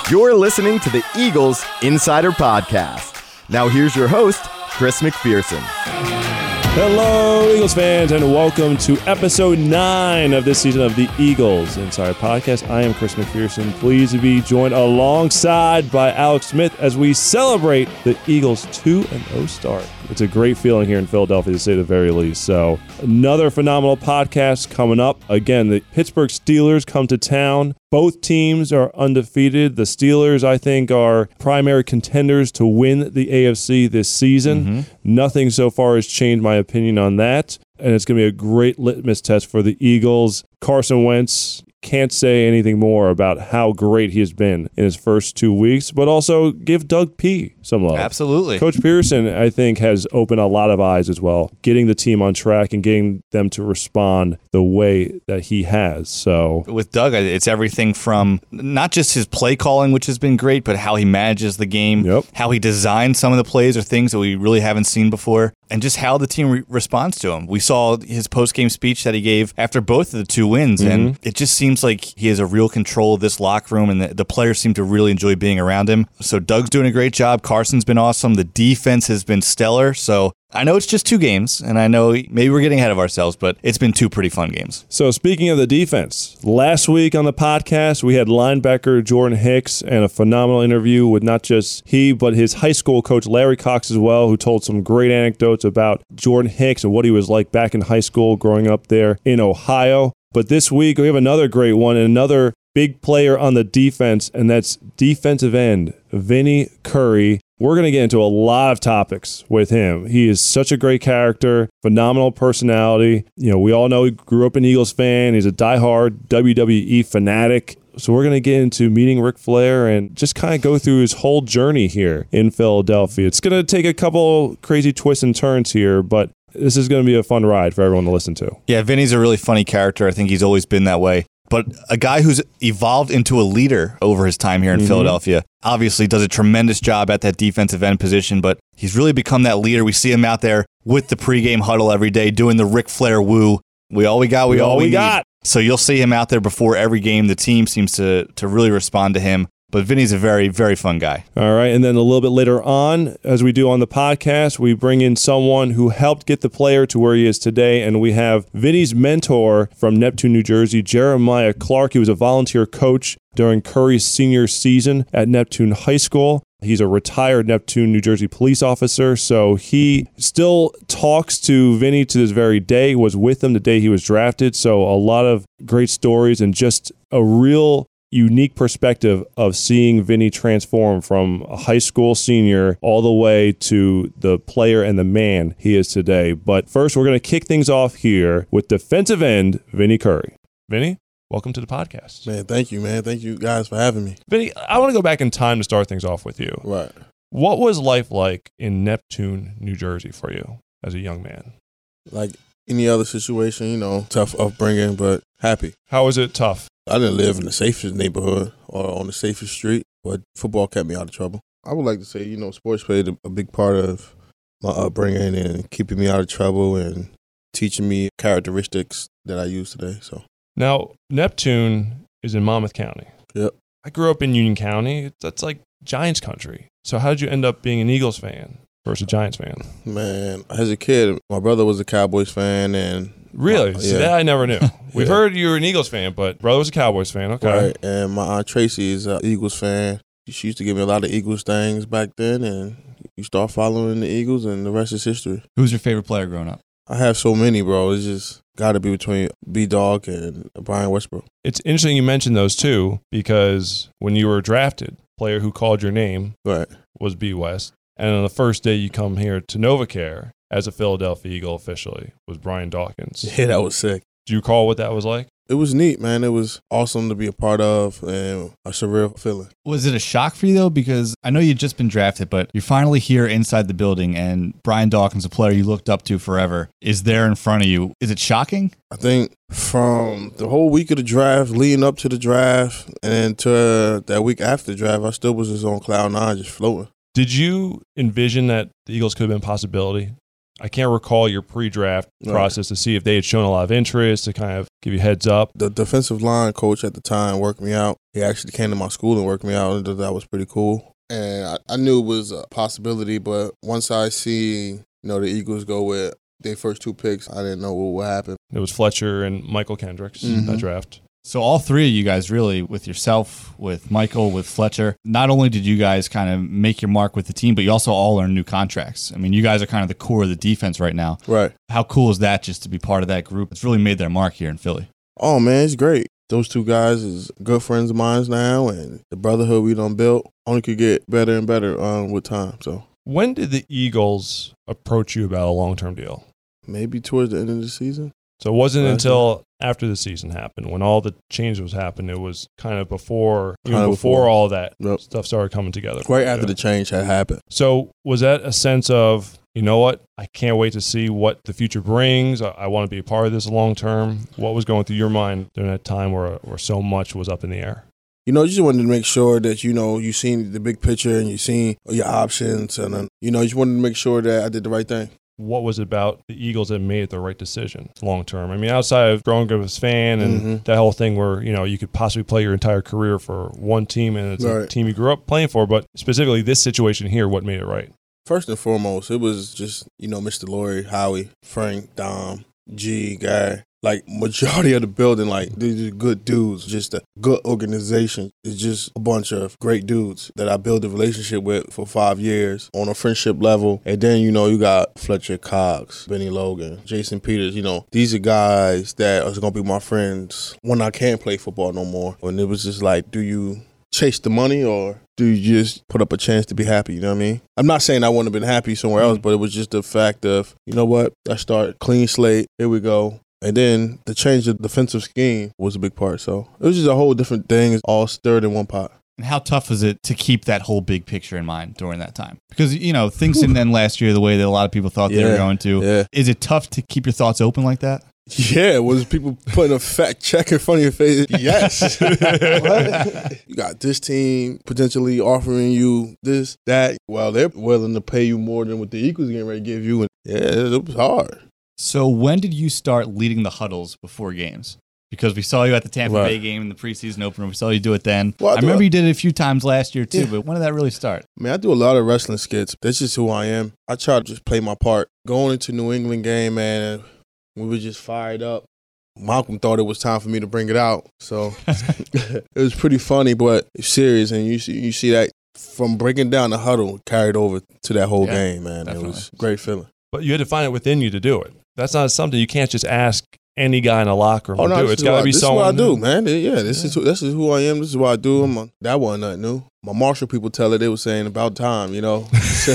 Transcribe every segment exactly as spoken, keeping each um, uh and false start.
You're listening to the Eagles Insider Podcast. Now here's your host, Chris McPherson. Hello, Eagles fans, and welcome to episode nine of this season of the Eagles Insider Podcast. I am Chris McPherson, pleased to be joined alongside by Alex Smith as we celebrate the Eagles two and oh start. It's a great feeling here in Philadelphia, to say the very least. So, another phenomenal podcast coming up. Again, the Pittsburgh Steelers come to town. Both teams are undefeated. The Steelers, I think, are primary contenders to win the A F C this season. Mm-hmm. Nothing so far has changed my opinion on that. And it's going to be a great litmus test for the Eagles. Carson Wentz, can't say anything more about how great he has been in his first two weeks, but also give Doug P some love. Absolutely. Coach Pearson, I think, has opened a lot of eyes as well, getting the team on track and getting them to respond the way that he has. So with Doug, it's everything from not just his play calling, which has been great, but how he manages the game, yep. how he designs some of the plays or things that we really haven't seen before, and just how the team re- responds to him. We saw his post-game speech that he gave after both of the two wins, mm-hmm. and it just seems like he has a real control of this locker room, and the, the players seem to really enjoy being around him. So Doug's doing a great job. Carson's been awesome. The defense has been stellar. So I know it's just two games, and I know maybe we're getting ahead of ourselves, but it's been two pretty fun games. So speaking of the defense, last week on the podcast, we had linebacker Jordan Hicks and a phenomenal interview with not just he, but his high school coach Larry Cox as well, who told some great anecdotes about Jordan Hicks and what he was like back in high school growing up there in Ohio. But this week, we have another great one and another big player on the defense, and that's defensive end Vinny Curry. We're going to get into a lot of topics with him. He is such a great character, phenomenal personality. You know, we all know he grew up an Eagles fan. He's a diehard W W E fanatic. So we're going to get into meeting Ric Flair and just kind of go through his whole journey here in Philadelphia. It's going to take a couple crazy twists and turns here, but this is going to be a fun ride for everyone to listen to. Yeah, Vinny's a really funny character. I think he's always been that way. But a guy who's evolved into a leader over his time here in mm-hmm. Philadelphia. Obviously does a tremendous job at that defensive end position, but he's really become that leader. We see him out there with the pregame huddle every day doing the Ric Flair woo. We all we got, we, we all, all we, we got. So you'll see him out there before every game. The team seems to to really respond to him. But Vinny's a very, very fun guy. All right, and then a little bit later on, as we do on the podcast, we bring in someone who helped get the player to where he is today, and we have Vinny's mentor from Neptune, New Jersey, Jeremiah Clark. He was a volunteer coach during Curry's senior season at Neptune High School. He's a retired Neptune, New Jersey police officer, so he still talks to Vinny to this very day, was with him the day he was drafted, so a lot of great stories and just a real unique perspective of seeing Vinny transform from a high school senior all the way to the player and the man he is today. But first, we're going to kick things off here with defensive end Vinny Curry. Vinny, welcome to the podcast. Man, thank you, man. Thank you guys for having me. Vinny, I want to go back in time to start things off with you. Right. What was life like in Neptune, New Jersey for you as a young man? Like any other situation, you know, tough upbringing, but happy. How was it tough? I didn't live in the safest neighborhood or on the safest street, but football kept me out of trouble. I would like to say, you know, sports played a big part of my upbringing and keeping me out of trouble and teaching me characteristics that I use today. So now, Neptune is in Monmouth County. Yep. I grew up in Union County. That's like Giants country. So how did you end up being an Eagles fan versus a Giants fan? Man, as a kid, my brother was a Cowboys fan and Really? My, See, yeah. that I never knew. We've yeah. heard you were an Eagles fan, but brother was a Cowboys fan. Okay. Right, and my Aunt Tracy is an Eagles fan. She used to give me a lot of Eagles things back then, and you start following the Eagles, and the rest is history. Who's your favorite player growing up? I have so many, bro. It's just got to be between B-Dog and Brian Westbrook. It's interesting you mentioned those two because when you were drafted, player who called your name right. was B. West. And on the first day you come here to NovaCare as a Philadelphia Eagle officially was Brian Dawkins. Yeah, that was sick. Do you recall what that was like? It was neat, man. It was awesome to be a part of and a surreal feeling. Was it a shock for you, though? Because I know you'd just been drafted, but you're finally here inside the building, and Brian Dawkins, a player you looked up to forever, is there in front of you. Is it shocking? I think from the whole week of the draft, leading up to the draft, and to that week after the draft, I still was just on cloud nine, just floating. Did you envision that the Eagles could have been a possibility I can't recall your pre-draft Right. process to see if they had shown a lot of interest to kind of give you heads up. The defensive line coach at the time worked me out. He actually came to my school and worked me out, and that was pretty cool. And I, I knew it was a possibility, but once I see, you know, the Eagles go with their first two picks, I didn't know what would happen. It was Fletcher and Michael Kendricks, Mhm. that draft. So all three of you guys really, with yourself, with Michael, with Fletcher, not only did you guys kind of make your mark with the team, but you also all earned new contracts. I mean, you guys are kind of the core of the defense right now. Right. How cool is that just to be part of that group? It's really made their mark here in Philly. Oh, man, it's great. Those two guys is good friends of mine now, and the brotherhood we done built only could get better and better um, with time. So When did the Eagles approach you about a long-term deal? maybe towards the end of the season. So it wasn't Right. until after the season happened, when all the changes was happening, it was kind of before, even Kind of before, before. all that Yep. stuff started coming together. Right after Yeah. the change had happened. So was that a sense of, you know what, I can't wait to see what the future brings. I, I want to be a part of this long term. What was going through your mind during that time where, where so much was up in the air? You know, you just wanted to make sure that, you know, you seen the big picture and you seen your options. And, uh, you know, you just wanted to make sure that I did the right thing. What was it about the Eagles that made it the right decision long term? I mean, outside of growing up as a fan and Mhm. that whole thing where, you know, you could possibly play your entire career for one team and it's a Right. team you grew up playing for, but specifically this situation here, what made it right? First and foremost, it was just, you know, Mister Laurie, Howie, Frank, Dom, G, Guy. Like, majority of the building, like, these are good dudes. Just a good organization. It's just a bunch of great dudes that I built a relationship with for five years on a friendship level. And then, you know, you got Fletcher Cox, Benny Logan, Jason Peters. You know, these are guys that are going to be my friends when I can't play football no more. And it was just like, do you chase the money or do you just put up a chance to be happy? You know what I mean? I'm not saying I wouldn't have been happy somewhere else, but it was just the fact of, you know what? I start clean slate. Here we go. And then the change of defensive scheme was a big part. So it was just a whole different thing, all stirred in one pot. And how tough is it to keep that whole big picture in mind during that time? Because, you know, things didn't end last year the way that a lot of people thought they were Yeah, going to. yeah. Is it tough to keep your thoughts open like that? Yeah, was people putting a fat check in front of your face? Yes. What? You got this team potentially offering you this, that. Well, they're willing to pay you more than what the Eagles getting ready to give you. And yeah, it was hard. So when did you start leading the huddles before games? Because we saw you at the Tampa Right. Bay game in the preseason opener. We saw you do it then. Well, I I do remember it- you did it a few times last year too, Yeah. but when did that really start? I mean, I do a lot of wrestling skits. That's just who I am. I try to just play my part. Going into New England game, man, we were just fired up. Malcolm thought it was time for me to bring it out. So it was pretty funny, but it's serious. And you see, you see that from breaking down the huddle carried over to that whole Yeah, game, man. definitely. It was a great feeling. But you had to find it within you to do it. That's not something you can't just ask any guy in a locker room Oh, to no, do. this It's is got what to I- be this someone. is what I do, man. Yeah, this is who, this is who I am. This is what I do. I'm a, that wasn't nothing new. My Marshall people tell it. They were saying about time, you know.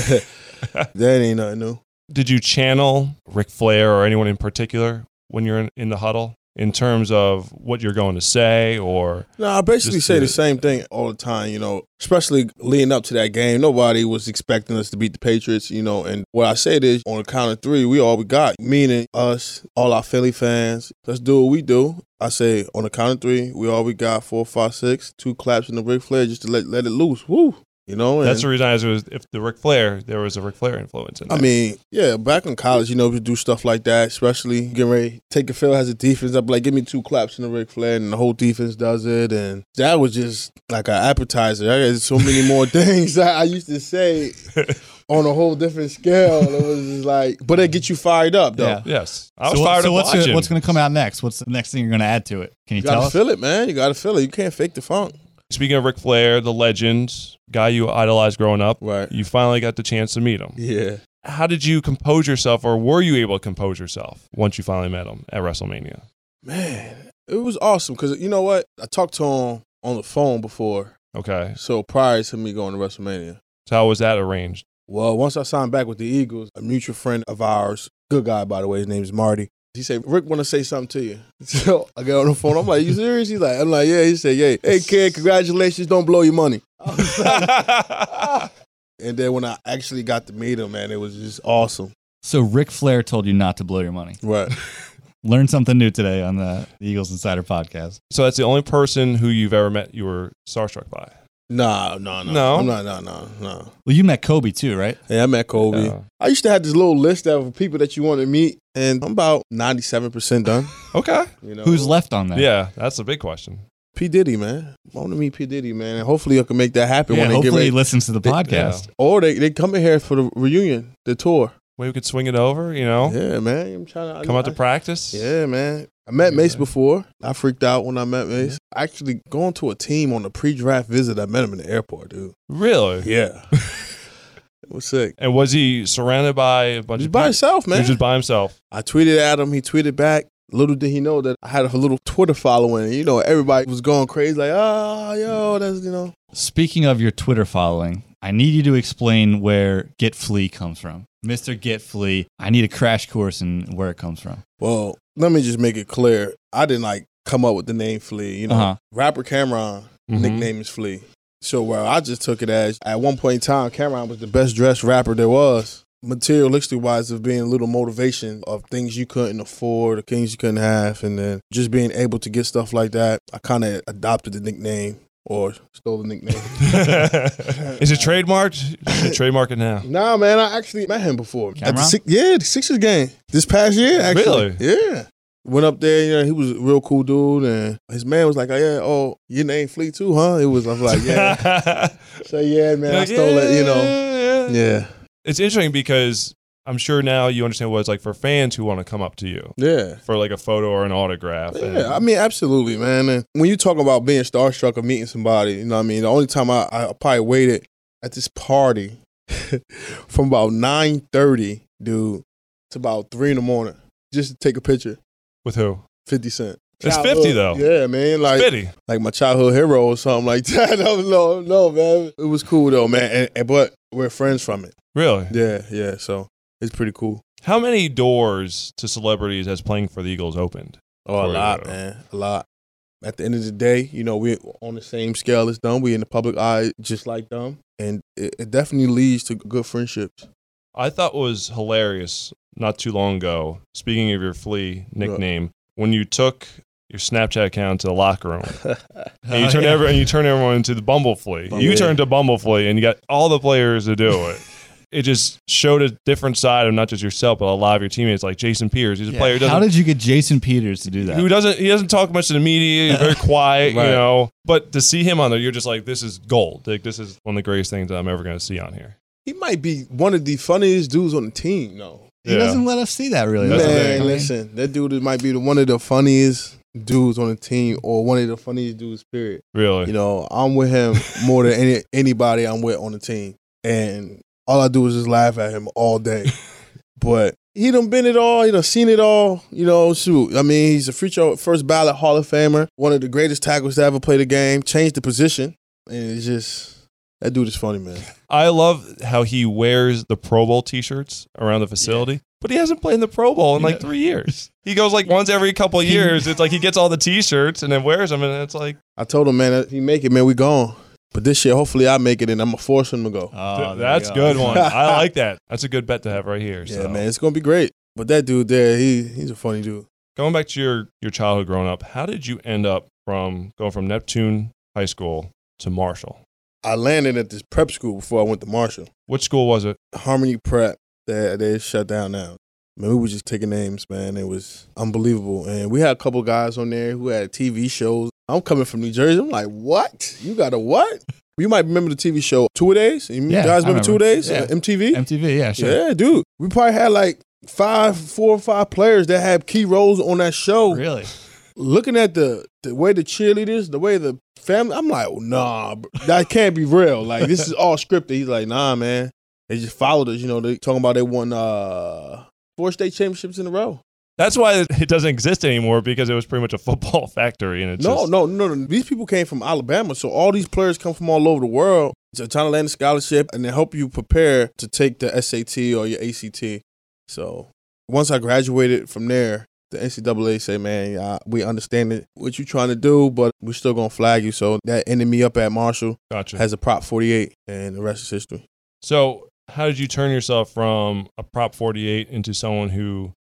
That ain't nothing new. Did you channel Ric Flair or anyone in particular when you're in, in the huddle in terms of what you're going to say or No, I basically Just say to- the same thing all the time, you know, especially leading up to that game. Nobody was expecting us to beat the Patriots, you know, and what I said is on the count of three, we all we got, meaning us, all our Philly fans. Let's do what we do. I say on the count of three, we all we got, four, five, six, two claps in the Ric Flair just to let, let it loose. Woo! You know, and that's the reason I asked was if the Ric Flair, there was a Ric Flair influence in I there. mean, yeah, back in college, you know, we do stuff like that, especially getting ready. Take a field has a defense. I'd be like, give me two claps in the Ric Flair, and the whole defense does it. And that was just like an appetizer. I got so many more things that I used to say on a whole different scale. It was just like, but it gets you fired up, though. Yeah. yes. I was so what- fired so up what's watching. gonna, what's going to come out next? What's the next thing you're going to add to it? Can you, You tell gotta us? feel it, man. You gotta feel it. You can't fake the funk. Speaking of Ric Flair, the legend, guy you idolized growing up, Right. you finally got the chance to meet him. Yeah. How did you compose yourself, or were you able to compose yourself once you finally met him at WrestleMania? Man, it was awesome because, you know what? I talked to him on the phone before. Okay. So prior to me going to WrestleMania. So how was that arranged? Well, once I signed back with the Eagles, a mutual friend of ours, good guy, by the way, his name is Marty. He said, Rick want to say something to you. So I got on the phone. I'm like, you serious? He's like, I'm like, yeah. He said, yeah. Hey, kid, congratulations. Don't blow your money. I was like, ah. And then when I actually got to meet him, man, it was just awesome. So Ric Flair told you not to blow your money. Right. Learn something new today on the Eagles Insider podcast. So that's the only person who you've ever met you were starstruck by. Nah, no, no, No? I'm not. No, no, no. Well, you met Kobe too, right? Yeah, I met Kobe. Yeah. I used to have this little list of people that you want to meet, and I'm about ninety-seven percent done. Okay. You know, Who's left on that? Yeah, that's a big question. P Diddy, man. I want to meet P Diddy, man, and hopefully I can make that happen Yeah, when they get hopefully he ready. listens to the podcast. Or they they come in here for the reunion, the tour. Maybe we could swing it over, you know? Yeah, man. I'm trying to Come out to I- practice. Yeah, man. I met Yeah. Mace before. I freaked out when I met Mace. Actually, going to a team on a pre-draft visit, I met him in the airport, dude. Really? Yeah. It was sick. And was he surrounded by a bunch He's of by people? himself, He man. was just by himself. I tweeted at him. He tweeted back. Little did he know that I had a little Twitter following. You know, everybody was going crazy, like, oh, yo, that's, you know. Speaking of your Twitter following, I need you to explain where Get Flea comes from. Mister Get Flea, I need a crash course in where it comes from. Well, let me just make it clear. I didn't, like, come up with the name Flea. You know, Uh-huh. rapper Cameron, Mhm. nickname is Flea. So, well, I just took it as, at one point in time, Cameron was the best dressed rapper there was. Materialistic wise, of being a little motivation of things you couldn't afford, or things you couldn't have, and then just being able to get stuff like that. I kind of adopted the nickname or stole the nickname. Is it trademarked? You should trademark it now. Nah, man, I actually met him before. At the Cameron? six, yeah, the Sixers game this past year. Actually, Really? Yeah. Went up there, you know, he was a real cool dude, and his man was like, "Oh yeah, oh your name Flea too, huh?" It was, I was like, "Yeah." So yeah, man, I stole it, you know. Yeah, It's interesting because I'm sure now you understand what it's like for fans who want to come up to you yeah. for like a photo or an autograph. and- Yeah, I mean, absolutely, man. And when you talk about being starstruck or meeting somebody, you know what I mean? The only time I, I probably waited at this party from about nine thirty, dude, to about three in the morning just to take a picture. With who? fifty Cent. It's Childhood- fifty though. Yeah, man. Like, fifty. like my childhood hero or something like that. No, no, no, man. It was cool though, man. And, and but we're friends from it. Really? Yeah, yeah. So it's pretty cool. How many doors to celebrities has playing for the Eagles opened? Oh, a For lot, you. man. A lot. At the end of the day, you know, we're on the same scale as them. We're in the public eye just like them. And it, it definitely leads to good friendships. I thought was hilarious not too long ago. Speaking of your Flea nickname, when you took your Snapchat account to the locker room and you Oh, turned yeah. every, and you turned everyone into the Bumble Flea. Bumble. You turned to Bumble Flea and you got all the players to do it. It just showed a different side of not just yourself, but a lot of your teammates, like Jason Peters. He's a Yeah, player who How doesn't, did you get Jason Peters to do that? who doesn't he doesn't talk much to the media. He's very quiet, Right. you know. But to see him on there, you're just like, this is gold. Like this is one of the greatest things that I'm ever going to see on here. He might be one of the funniest dudes on the team, though. He Yeah. doesn't let us see that really. That's the does he? thing. Man, listen, that dude might be the, one of the funniest dudes on the team or one of the funniest dudes, period. Really. You know, I'm with him more than any anybody I'm with on the team. And all I do is just laugh at him all day. But he done been it all. He done seen it all. You know, shoot. I mean, he's a future first ballot Hall of Famer. One of the greatest tackles to ever play the game. Changed the position. And it's just, that dude is funny, man. I love how he wears the Pro Bowl t-shirts around the facility, but he hasn't played in the Pro Bowl in like three years. He goes like once every couple of years. It's like he gets all the t-shirts and then wears them, and it's like I told him, man, if he make it, man, we gone. But this year, hopefully I make it, and I'm going to force him to go. Oh, th- there that's you good go. one. I like that. That's a good bet to have right here. Yeah, so. man, it's going to be great. But that dude there, he he's a funny dude. Going back to your your childhood growing up, how did you end up from going from Neptune High School to Marshall? I landed at this prep school before I went to Marshall. Which school was it? Harmony Prep, they, they shut down now. Man, we were just taking names, man. It was unbelievable. And we had a couple guys on there who had T V shows. I'm coming from New Jersey. I'm like, what? You got a what? You might remember the T V show Two-A-Days. You Yeah, guys I remember remember. Two-A-Days? Yeah. Uh, M T V? M T V, yeah, sure. Yeah, dude. We probably had like five, four or five players that had key roles on that show. Really? Looking at the the way the cheerleaders, the way the family, I'm like, oh, nah, bro, that can't be real. Like, this is all scripted. He's like, nah, man. They just followed us. You know, they talking about they won uh, four state championships in a row. That's why it doesn't exist anymore, because it was pretty much a football factory. And it's No, just, no, no, no. These people came from Alabama, so all these players come from all over the world. So trying to land a scholarship, and they help you prepare to take the S A T or your A C T. So once I graduated from there, the N C double A say, man, uh, we understand it, what you're trying to do, but we're still going to flag you. So that ended me up at Marshall Gotcha. as a Prop forty-eight, and the rest is history. So how did you turn yourself from a Prop forty-eight into someone who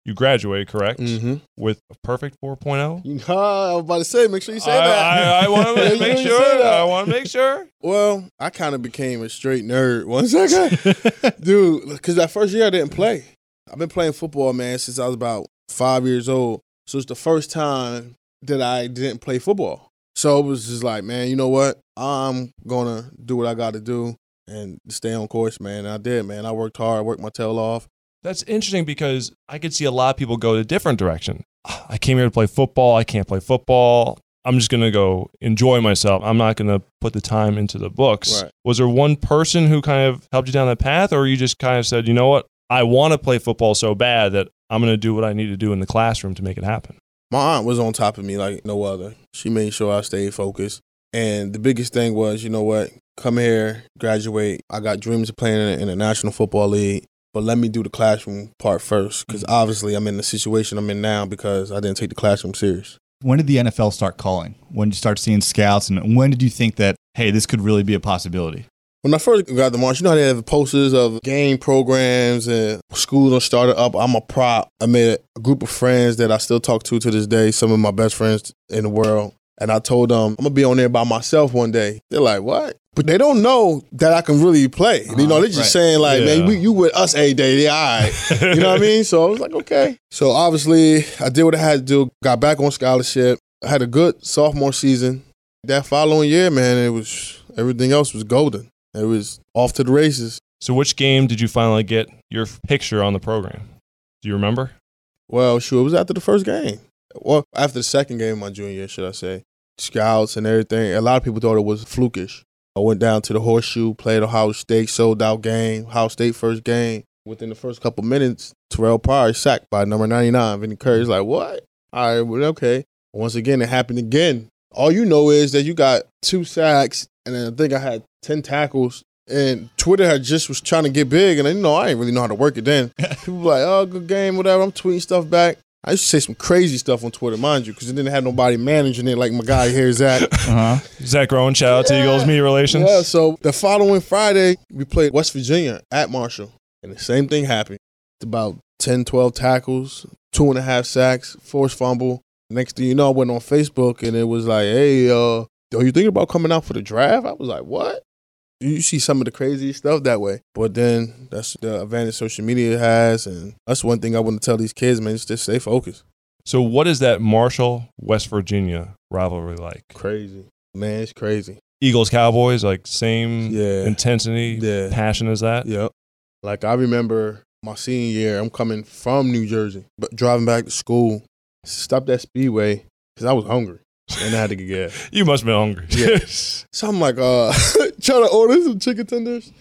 You graduated, correct? Mm-hmm. With a perfect four point oh? You know, I was about to say, make sure you say I, that. I, I want to Yeah, you make didn't sure. say that. I want to make sure. Well, I kind of became a straight nerd once I got, dude, because that first year I didn't play. I've been playing football, man, since I was about five years old. So it's the first time that I didn't play football. So it was just like, man, you know what? I'm going to do what I got to do and stay on course, man. And I did, man. I worked hard. I worked my tail off. That's interesting because I could see a lot of people go a different direction. I came here to play football. I can't play football. I'm just going to go enjoy myself. I'm not going to put the time into the books. Right. Was there one person who kind of helped you down that path, or you just kind of said, you know what? I want to play football so bad that I'm going to do what I need to do in the classroom to make it happen? My aunt was on top of me like no other. She made sure I stayed focused. And the biggest thing was, you know what? Come here, graduate. I got dreams of playing in the National Football League, but let me do the classroom part first, because obviously I'm in the situation I'm in now because I didn't take the classroom serious. When did the N F L start calling? When did you start seeing scouts? And when did you think that, hey, this could really be a possibility? When I first got the March, you know how they have posters of game programs and schools are started up. I'm a prop. I made a group of friends that I still talk to to this day, some of my best friends in the world. And I told them, I'm going to be on there by myself one day. They're like, what? But they don't know that I can really play. Uh-huh, you know, they're just right. saying like, yeah. man, we, you with us every day. Yeah, all right. You know what I mean? So I was like, okay. So obviously, I did what I had to do. Got back on scholarship. I had a good sophomore season. That following year, man, it was everything else was golden. It was off to the races. So which game did you finally get your picture on the program? Do you remember? Well, sure. It was after the first game. Well, after the second game of my junior year, should I say. Scouts and everything. A lot of people thought it was flukish. I went down to the Horseshoe, played Ohio State, sold out game. Ohio State first game. Within the first couple minutes, Terrell Pryor sacked by number ninety-nine. Vinny Curry's like, what? All right, well, okay. Once again, it happened again. All you know is that you got two sacks, and then I think I had ten tackles. And Twitter had just was trying to get big, and you know I didn't really know how to work it then. People were like, oh, good game, whatever. I'm tweeting stuff back. I used to say some crazy stuff on Twitter, mind you, because it didn't have nobody managing it like my guy here, Zach. Uh-huh. Zach Rowan, shout out yeah. to Eagles Media Relations. Yeah, so the following Friday, we played West Virginia at Marshall, and the same thing happened. It's about ten, twelve tackles, two and a half sacks, forced fumble. Next thing you know, I went on Facebook, and it was like, hey, uh, are you thinking about coming out for the draft? I was like, what? You see some of the crazy stuff that way. But then that's the advantage social media has, and that's one thing I want to tell these kids, man, just stay focused. So what is that Marshall-West Virginia rivalry like? Crazy. Man, it's crazy. Eagles-Cowboys, like same yeah. intensity, yeah. passion as that? Yep. Like I remember my senior year, I'm coming from New Jersey, but driving back to school, stopped at Speedway because I was hungry. And I had to get gas. You must have been hungry. Yeah. So I'm like, uh, trying to order some chicken tenders.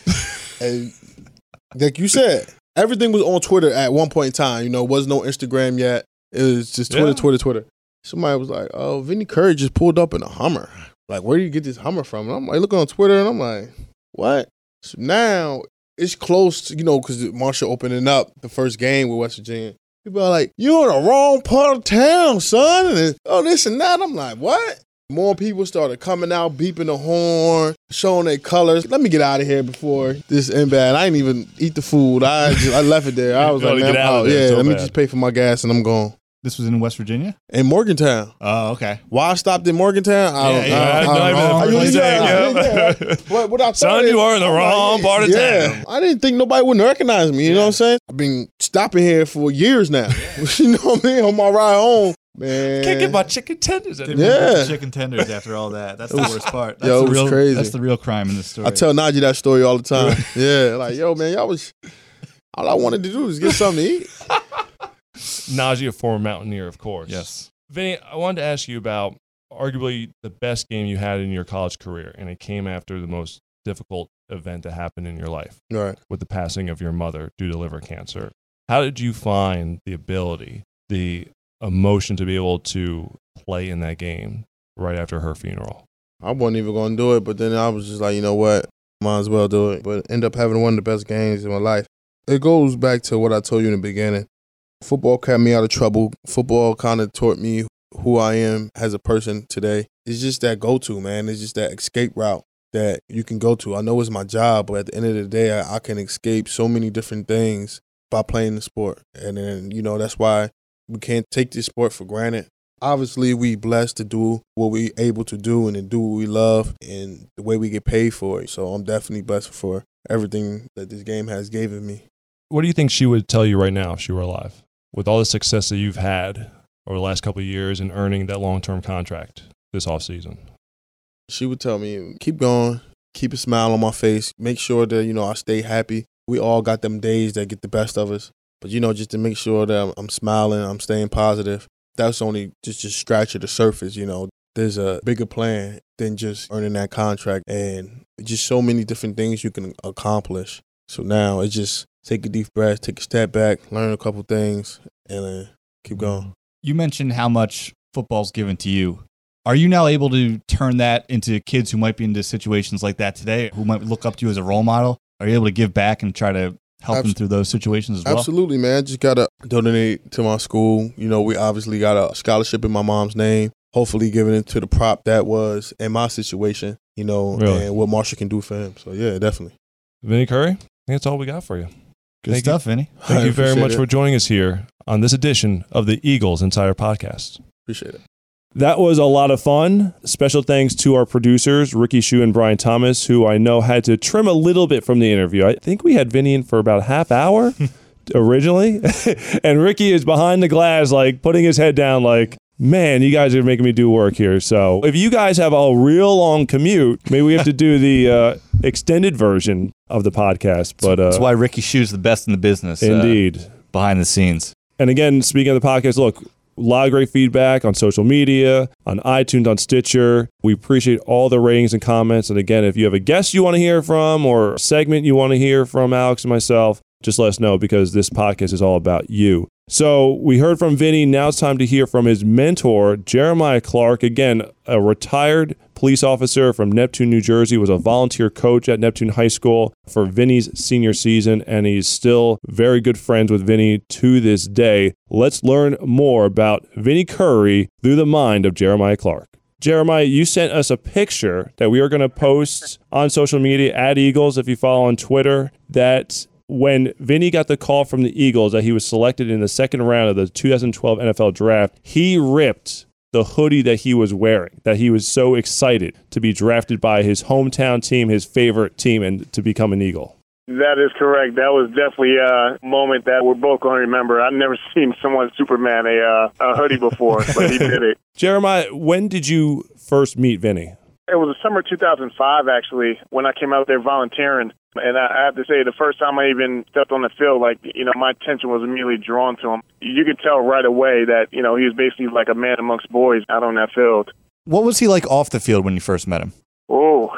And like you said, everything was on Twitter at one point in time. You know, there was no Instagram yet. It was just Twitter, yeah. Twitter, Twitter. Somebody was like, oh, Vinny Curry just pulled up in a Hummer. Like, where do you get this Hummer from? And I'm like, looking on Twitter, and I'm like, what? So now it's close to, you know, because Marshall opening up the first game with West Virginia. People are like, you're in the wrong part of town, son. And then, oh, this and that. I'm like, what? More people started coming out, beeping the horn, showing their colors. Let me get out of here before this end bad. I didn't even eat the food. I just, I left it there. I was like, man, get out out. Of there Yeah, so let me bad. just pay for my gas and I'm gone. This was in West Virginia? In Morgantown. Oh, okay. Why I stopped in Morgantown? I don't, Yeah, I, yeah, I, I don't know. know. I I know usually- exactly, yeah, yeah. What, what I thought Son, is- you are in the I'm wrong part of yeah. town. I didn't think nobody would recognize me. You know what I'm saying? I've been stopping here for years now. You know what I mean? On my ride home. Man. Can't get my chicken tenders Didn't anymore. get Yeah. the chicken tenders after all that. That's the worst part. That's Yo, the it was real, crazy. That's the real crime in this story. I tell Najee that story all the time. Yeah, like, yo, man, y'all was, all I wanted to do was get something to eat. Najee, a former Mountaineer, of course. Yes. Vinny, I wanted to ask you about arguably the best game you had in your college career, and it came after the most difficult event that happened in your life Right. with the passing of your mother due to liver cancer. How did you find the ability, the emotion to be able to play in that game right after her funeral? I wasn't even going to do it, but then I was just like, you know what? Might as well do it. But end up having one of the best games in my life. It goes back to what I told you in the beginning. Football kept me out of trouble. Football kind of taught me who I am as a person today. It's just that go-to, man. It's just that escape route that you can go to. I know it's my job, but at the end of the day, I, I can escape so many different things by playing the sport. And then, you know, that's why we can't take this sport for granted. Obviously, we blessed to do what we able to do and to do what we love and the way we get paid for it. So I'm definitely blessed for everything that this game has given me. What do you think she would tell you right now if she were alive? With all the success that you've had over the last couple of years in earning that long-term contract this offseason? She would tell me, keep going, keep a smile on my face, make sure that, you know, I stay happy. We all got them days that get the best of us. But, you know, just to make sure that I'm, I'm smiling, I'm staying positive. That's only just, just scratching the surface, you know. There's a bigger plan than just earning that contract. And just so many different things you can accomplish. So now it's just take a deep breath, take a step back, learn a couple things, and then keep going. You mentioned how much football's given to you. Are you now able to turn that into kids who might be into situations like that today, who might look up to you as a role model? Are you able to give back and try to help Abs- them through those situations as well? Absolutely, man. Just got to donate to my school. You know, we obviously got a scholarship in my mom's name, hopefully giving it to the prop that was in my situation, you know, really? And what Marshall can do for him. So, yeah, definitely. Vinny Curry, I think that's all we got for you. Good Thank stuff, you. Vinny. Thank you very much it. for joining us here on this edition of the Eagles Insider Podcast. Appreciate it. That was a lot of fun. Special thanks to our producers, Ricky Shue and Brian Thomas, who I know had to trim a little bit from the interview. I think we had Vinny in for about a half hour originally. And Ricky is behind the glass, like putting his head down like, man, you guys are making me do work here. So if you guys have a real long commute, maybe we have to do the uh, extended version of the podcast. But uh, That's why Ricky Shue's the best in the business. Indeed. Uh, behind the scenes. And again, speaking of the podcast, look, a lot of great feedback on social media, on iTunes, on Stitcher. We appreciate all the ratings and comments. And again, if you have a guest you want to hear from or a segment you want to hear from Alex and myself, just let us know because this podcast is all about you. So we heard from Vinny. Now it's time to hear from his mentor, Jeremiah Clark. Again, a retired police officer from Neptune, New Jersey, was a volunteer coach at Neptune High School for Vinny's senior season, and he's still very good friends with Vinny to this day. Let's learn more about Vinny Curry through the mind of Jeremiah Clark. Jeremiah, you sent us a picture that we are going to post on social media at Eagles, if you follow on Twitter, that when Vinny got the call from the Eagles that he was selected in the second round of the two thousand twelve N F L Draft, he ripped the hoodie that he was wearing, that he was so excited to be drafted by his hometown team, his favorite team, and to become an Eagle. That is correct. That was definitely a moment that we're both going to remember. I've never seen someone Superman a, uh, a hoodie before, but he did it. Jeremiah, when did you first meet Vinny? It was the summer two thousand five, actually, when I came out there volunteering. And I have to say, the first time I even stepped on the field, like, you know, my attention was immediately drawn to him. You could tell right away that, you know, he was basically like a man amongst boys out on that field. What was he like off the field when you first met him? Oh,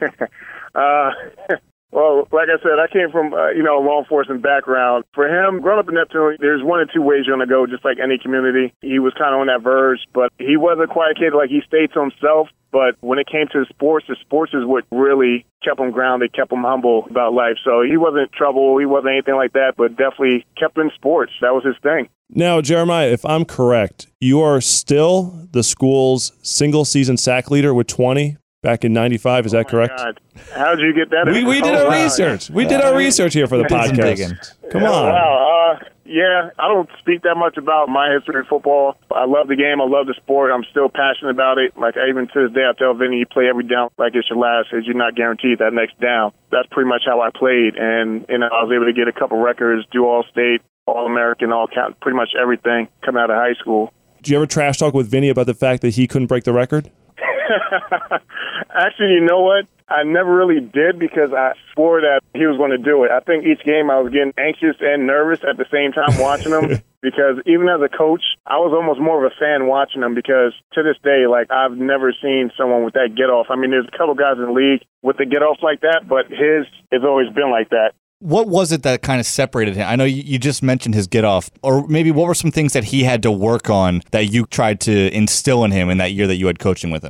uh, well, like I said, I came from, uh, you know, a law enforcement background. For him, growing up in Neptune, there's one or two ways you're going to go, just like any community. He was kind of on that verge, but he was a quiet kid. Like, he stayed to himself. But when it came to sports, the sports is what really kept him grounded, kept him humble about life. So he wasn't in trouble. He wasn't anything like that, but definitely kept in sports. That was his thing. Now, Jeremiah, if I'm correct, you are still the school's single-season sack leader with twenty back in ninety-five. Is oh that correct? God. How did you get that? We, we did oh, our wow. research. We did our research here for the podcast. Come yeah, on. Wow. Uh, yeah, I don't speak that much about my history of football. I love the game. I love the sport. I'm still passionate about it. Like, even to this day, I tell Vinny, you play every down like it's your last, as you're not guaranteed that next down. That's pretty much how I played. And, you know, I was able to get a couple records, do All-State, All-American, all count, pretty much everything coming out of high school. Did you ever trash talk with Vinny about the fact that he couldn't break the record? Actually, you know what? I never really did because I swore that he was going to do it. I think each game I was getting anxious and nervous at the same time watching him because even as a coach, I was almost more of a fan watching him because to this day, like, I've never seen someone with that get-off. I mean, there's a couple guys in the league with the get-off like that, but his has always been like that. What was it that kind of separated him? I know you just mentioned his get-off, or maybe what were some things that he had to work on that you tried to instill in him in that year that you had coaching with him?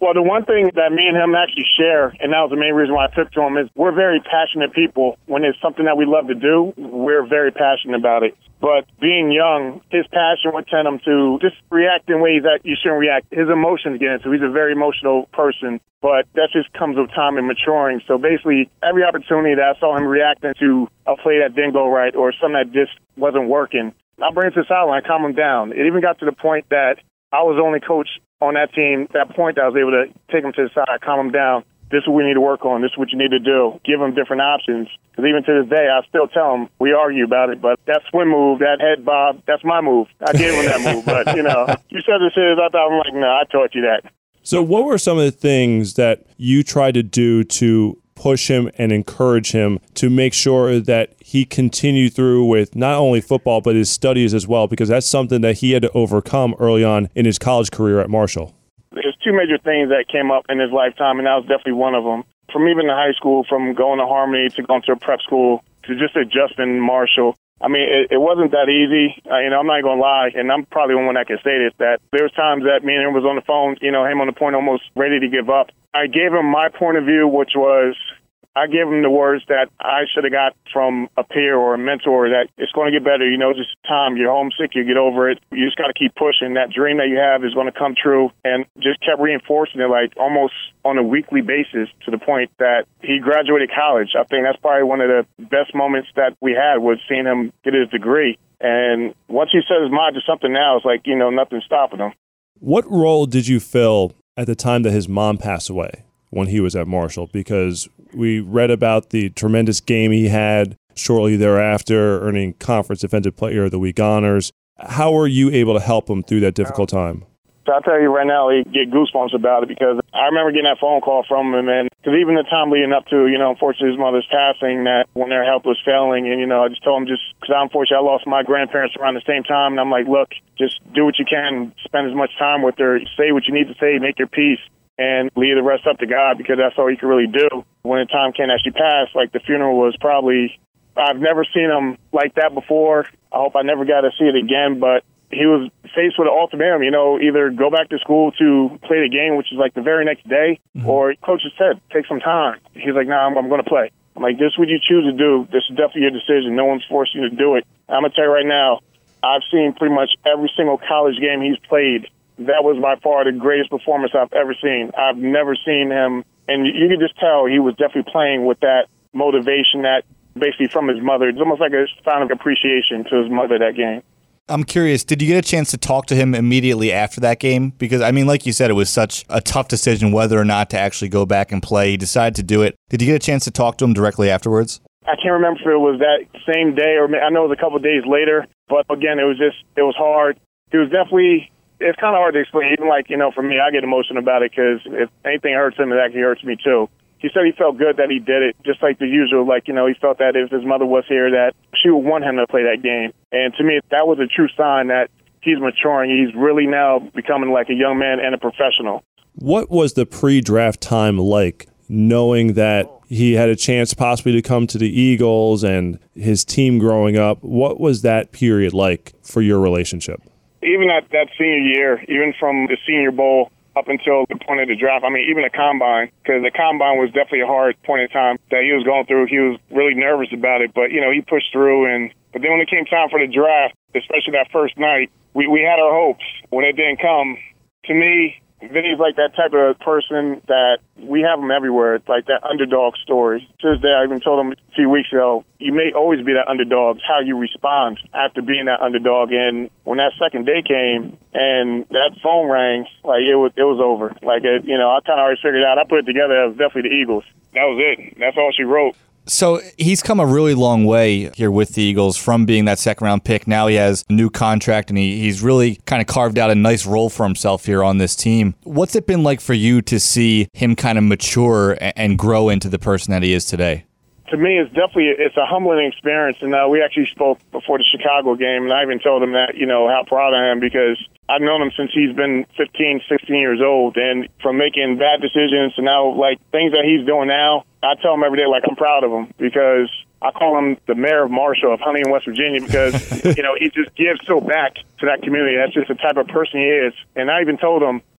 Well, the one thing that me and him actually share, and that was the main reason why I took to him, is we're very passionate people. When it's something that we love to do, we're very passionate about it. But being young, his passion would tend him to just react in ways that you shouldn't react. His emotions get into. He's a very emotional person, but that just comes with time and maturing. So basically, every opportunity that I saw him reacting to a play that didn't go right or something that just wasn't working, I bring him to the sideline, calm him down. It even got to the point that I was the only coach on that team. At that point, I was able to take him to the side, calm him down. This is what we need to work on. This is what you need to do. Give him different options. Because even to this day, I still tell him, we argue about it, but that swim move, that head bob, that's my move. I gave him that move. But, you know, you said this is, I thought, I'm like, no, I taught you that. So what were some of the things that you tried to do to push him and encourage him to make sure that he continued through with not only football, but his studies as well? Because that's something that he had to overcome early on in his college career at Marshall. There's two major things that came up in his lifetime, and that was definitely one of them. From even in high school, from going to Harmony to going to a prep school to just adjusting Marshall. I mean, it, it wasn't that easy. Uh, you know, I'm not going to lie, and I'm probably the one that can say this, that there was times that me and him was on the phone, you know, him on the point almost ready to give up. I gave him my point of view, which was I gave him the words that I should have got from a peer or a mentor, that it's going to get better. You know, just time. You're homesick. You get over it. You just got to keep pushing. That dream that you have is going to come true. And just kept reinforcing it like almost on a weekly basis to the point that he graduated college. I think that's probably one of the best moments that we had was seeing him get his degree. And once he set his mind to something else, like, you know, nothing's stopping him. What role did you fill at the time that his mom passed away when he was at Marshall? Because we read about the tremendous game he had shortly thereafter, earning Conference Defensive Player of the Week honors. How were you able to help him through that difficult time? So I'll tell you right now, I get goosebumps about it because I remember getting that phone call from him, and because even the time leading up to, you know, unfortunately his mother's passing, that when their health was failing, and, you know, I just told him just because unfortunately I lost my grandparents around the same time, and I'm like, look, just do what you can, spend as much time with her, say what you need to say, make your peace, and leave the rest up to God because that's all you can really do. When the time can actually pass, like the funeral was probably, I've never seen him like that before. I hope I never got to see it again, but he was faced with an ultimatum, you know, either go back to school to play the game, which is like the very next day, mm-hmm. or coach just said, take some time. He's like, no, nah, I'm, I'm going to play. I'm like, this is what you choose to do. This is definitely your decision. No one's forcing you to do it. I'm going to tell you right now, I've seen pretty much every single college game he's played. That was by far the greatest performance I've ever seen. I've never seen him, and you could just tell he was definitely playing with that motivation that basically from his mother. It's almost like a sign of appreciation to his mother that game. I'm curious, did you get a chance to talk to him immediately after that game? Because, I mean, like you said, it was such a tough decision whether or not to actually go back and play. He decided to do it. Did you get a chance to talk to him directly afterwards? I can't remember if it was that same day or I know it was a couple of days later. But, again, it was just, it was hard. It was definitely, it's kind of hard to explain. Even like, you know, for me, I get emotional about it because if anything hurts him, it actually hurts me too. He said he felt good that he did it, just like the usual. Like, you know, he felt that if his mother was here, that she would want him to play that game. And to me, that was a true sign that he's maturing. He's really now becoming like a young man and a professional. What was the pre-draft time like, knowing that he had a chance possibly to come to the Eagles and his team growing up? What was that period like for your relationship? Even at that senior year, even from the Senior Bowl up until the point of the draft, I mean, even the combine, because the combine was definitely a hard point in time that he was going through. He was really nervous about it, but, you know, he pushed through. And but then when it came time for the draft, especially that first night, we, we had our hopes. When it didn't come, to me, Vinny's like that type of person that we have him everywhere. It's like that underdog story. To this day, I even told him a few weeks ago, you may always be that underdog. It's how you respond after being that underdog. And when that second day came and that phone rang, like it was, it was over. Like, it, you know, I kind of already figured out. I put it together. It was definitely the Eagles. That was it. That's all she wrote. So he's come a really long way here with the Eagles from being that second-round pick. Now he has a new contract, and he, he's really kind of carved out a nice role for himself here on this team. What's it been like for you to see him kind of mature and grow into the person that he is today? To me, it's definitely it's a humbling experience. And uh, we actually spoke before the Chicago game, and I even told him that, you know, how proud I am because I've known him since he's been fifteen, sixteen years old. And from making bad decisions to now, like, things that he's doing now, I tell him every day, like, I'm proud of him because I call him the mayor of Marshall, of Huntington, West Virginia, because, you know, he just gives so back to that community. That's just the type of person he is. And I even told him,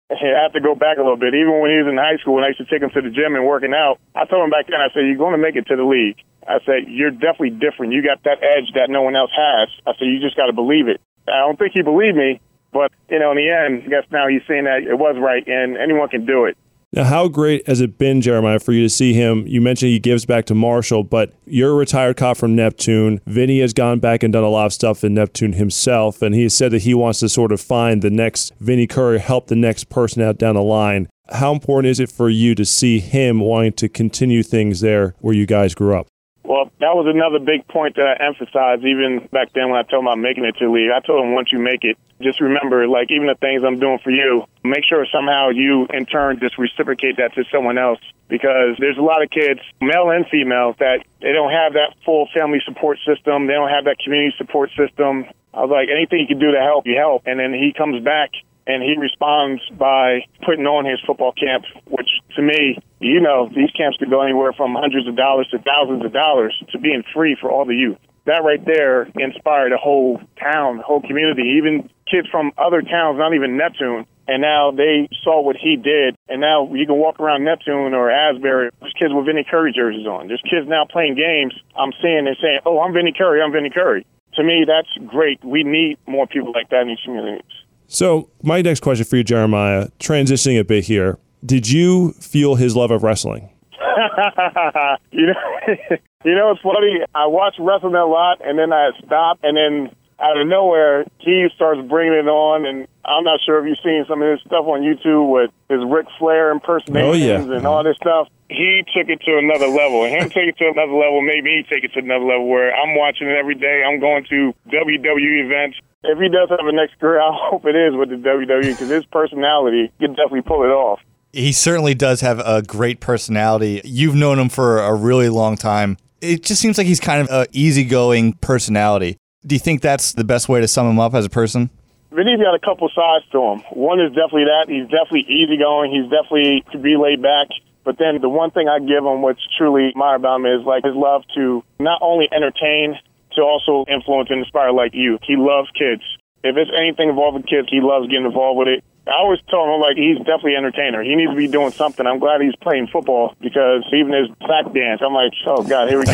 I have to go back a little bit. Even when he was in high school, when I used to take him to the gym and working out, I told him back then, I said, you're going to make it to the league. I said, you're definitely different. You got that edge that no one else has. I said, you just got to believe it. I don't think he believed me, but, you know, in the end, I guess now he's saying that it was right, and anyone can do it. Now, how great has it been, Jeremiah, for you to see him? You mentioned he gives back to Marshall, but you're a retired cop from Neptune. Vinny has gone back and done a lot of stuff in Neptune himself, and he has said that he wants to sort of find the next Vinny Curry, help the next person out down the line. How important is it for you to see him wanting to continue things there where you guys grew up? Well, that was another big point that I emphasized even back then when I told him I'm making it to the league. I told him once you make it, just remember, like, even the things I'm doing for you, make sure somehow you, in turn, just reciprocate that to someone else. Because there's a lot of kids, male and female, that they don't have that full family support system. They don't have that community support system. I was like, anything you can do to help, you help. And then he comes back and he responds by putting on his football camp, which to me, you know, these camps could go anywhere from hundreds of dollars to thousands of dollars to being free for all the youth. That right there inspired a whole town, a whole community, even kids from other towns, not even Neptune. And now they saw what he did. And now you can walk around Neptune or Asbury. There's kids with Vinny Curry jerseys on. There's kids now playing games. I'm seeing and saying, oh, I'm Vinny Curry, I'm Vinny Curry. To me, that's great. We need more people like that in these communities. So my next question for you, Jeremiah, transitioning a bit here. Did you feel his love of wrestling? you know, you know, it's funny. I watch wrestling a lot, and then I stop, and then out of nowhere, he starts bringing it on, and I'm not sure if you've seen some of his stuff on YouTube with his Ric Flair impersonations oh, yeah. and all this stuff. He took it to another level, and him take it to another level made me take it to another level where I'm watching it every day. I'm going to W W E events. If he does have a next career, I hope it is with the W W E because his personality can definitely pull it off. He certainly does have a great personality. You've known him for a really long time. It just seems like he's kind of an easygoing personality. Do you think that's the best way to sum him up as a person? Vinny's got a couple sides to him. One is definitely that. He's definitely easygoing. He's definitely to be laid back. But then the one thing I give him, which truly admire about him, is like his love to not only entertain, to also influence and inspire like you. He loves kids. If it's anything involved with kids, he loves getting involved with it. I always tell him, like, he's definitely an entertainer. He needs to be doing something. I'm glad he's playing football because even his sack dance, I'm like, oh, God, here we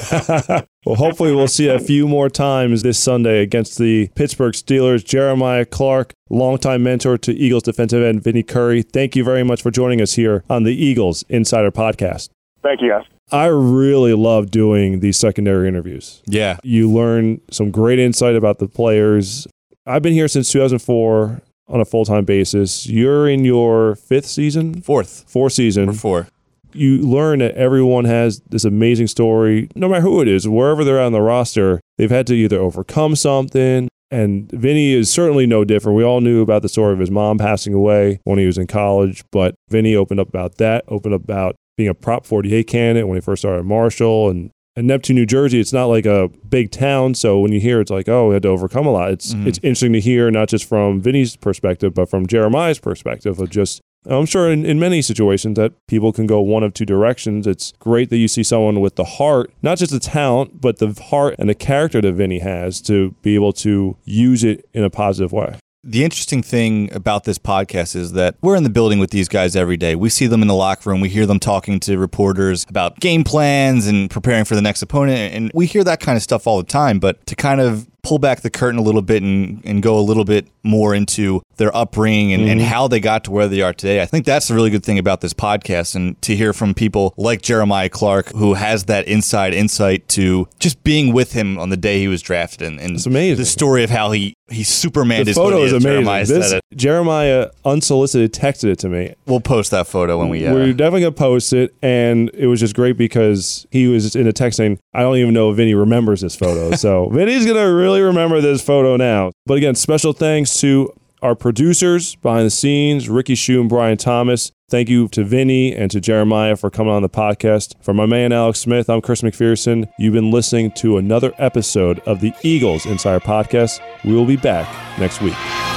go. Well, hopefully we'll see a few more times this Sunday against the Pittsburgh Steelers. Jeremiah Clark, longtime mentor to Eagles defensive end Vinny Curry, thank you very much for joining us here on the Eagles Insider Podcast. Thank you, guys. I really love doing these secondary interviews. Yeah. You learn some great insight about the players. I've been here since two thousand four on a full-time basis. You're in your fifth season? Fourth. Fourth season. Or four. You learn that everyone has this amazing story, no matter who it is, wherever they're on the roster, they've had to either overcome something. And Vinny is certainly no different. We all knew about the story of his mom passing away when he was in college, but Vinny opened up about that, opened up about being a Prop forty-eight candidate when he first started at Marshall. And in Neptune, New Jersey, it's not like a big town, so when you hear it's like, oh, we had to overcome a lot. It's mm-hmm. it's interesting to hear, not just from Vinny's perspective, but from Jeremiah's perspective of just, I'm sure in, in many situations that people can go one of two directions. It's great that you see someone with the heart, not just the talent, but the heart and the character that Vinny has to be able to use it in a positive way. The interesting thing about this podcast is that we're in the building with these guys every day. We see them in the locker room. We hear them talking to reporters about game plans and preparing for the next opponent. And we hear that kind of stuff all the time. But to kind of pull back the curtain a little bit and, and go a little bit more into their upbringing and, mm-hmm. and how they got to where they are today, I think that's the really good thing about this podcast. And to hear from people like Jeremiah Clark, who has that inside insight to just being with him on the day he was drafted. And, and it's amazing. The story of how he, he Supermaned the his photo is amazing. Jeremiah, this, said it. Jeremiah unsolicited texted it to me. We'll post that photo when we... Uh, We're definitely going to post it. And it was just great because he was in a text saying, I don't even know if Vinny remembers this photo. So Vinny's going to really remember this photo now. But again, special thanks to our producers behind the scenes, Ricky Shue and Brian Thomas. Thank you to Vinny and to Jeremiah for coming on the podcast. For my man Alex Smith, I'm Chris McPherson. You've been listening to another episode of the Eagles Insider Podcast. We will be back next week.